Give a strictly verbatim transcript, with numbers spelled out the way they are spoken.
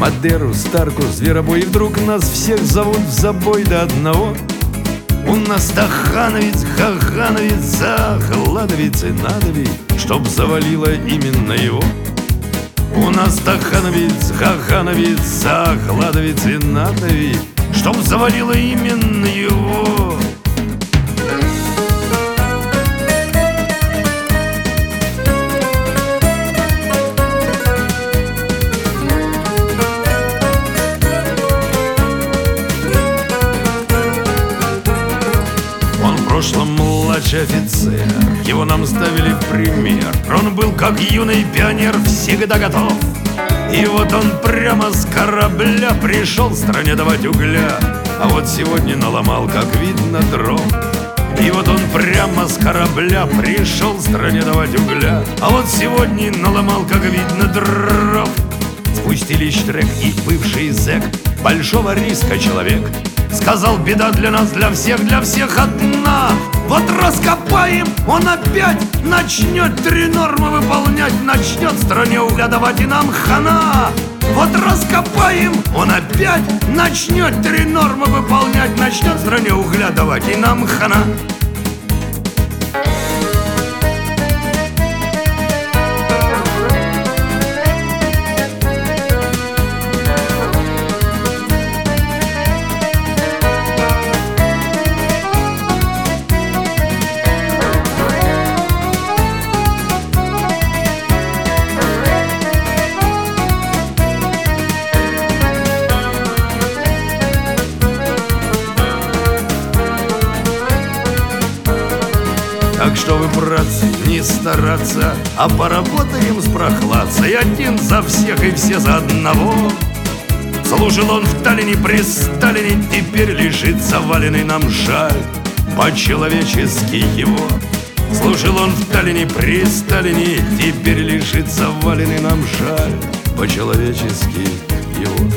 Мадеру, Старку, Зверобой. И вдруг нас всех зовут в забой до одного. У нас Стахановец, Хахановец, Захладовец и Надовец, чтоб завалило именно его. У нас Стахановец, Хахановец, Захладовец и Надовец, чтоб завалило именно его. В прошлом младший офицер, его нам ставили в пример. Он был как юный пионер, всегда готов. И вот он прямо с корабля пришел стране давать угля. А вот сегодня наломал, как видно, дров. И вот он прямо с корабля пришел стране давать угля. А вот сегодня наломал, как видно, дров. Спустили штрек и бывший зэк, большого риска человек, сказал: беда для нас, для всех, для всех одна. Вот раскопаем, он опять начнет три нормы выполнять, начнет стране угля давать, и нам хана. Вот раскопаем, он опять начнет три нормы выполнять, начнет стране угля давать, и нам хана. Так что вы, братцы, не стараться, а поработаем с прохладцей. Один за всех и все за одного. Служил он в Таллине при Сталине, теперь лежит заваленный, нам жаль по-человечески его. Служил он в Таллине при Сталине, теперь лежит заваленный, нам жаль по-человечески его.